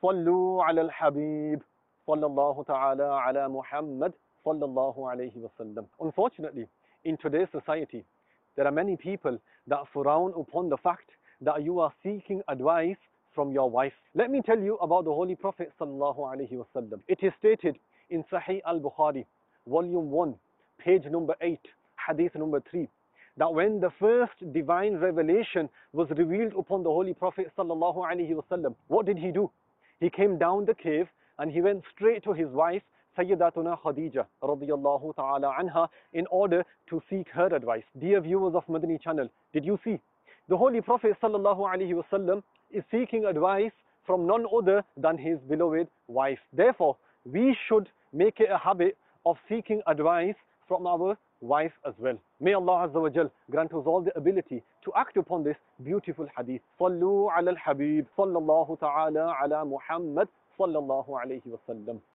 صلوا على الحبيب صلى الله تعالى على محمد صلى الله عليه وسلم. Unfortunately, in today's society, there are many people that frown upon the fact that you are seeking advice from your wife. Let me tell you about the Holy Prophet sallallahu alaihi wasallam. It is stated in Sahih al-Bukhari, volume 1, page number 8, hadith number 3, that when the first divine revelation was revealed upon the Holy Prophet sallallahu alaihi wasallam, what did he do? He came down the cave and he went straight to his wife Sayyidatuna Khadija radiyallahu ta'ala anha in order to seek her advice. Dear viewers of Madani channel, did you see? The Holy Prophet sallallahu alaihi wasallam is seeking advice from none other than his beloved wife. Therefore, we should make it a habit of seeking advice from our wife as well. May Allah Azza wa Jal grant us all the ability to act upon this beautiful hadith. Sallu ala al-Habib sallallahu ta'ala ala Muhammad sallallahu alayhi wa sallam.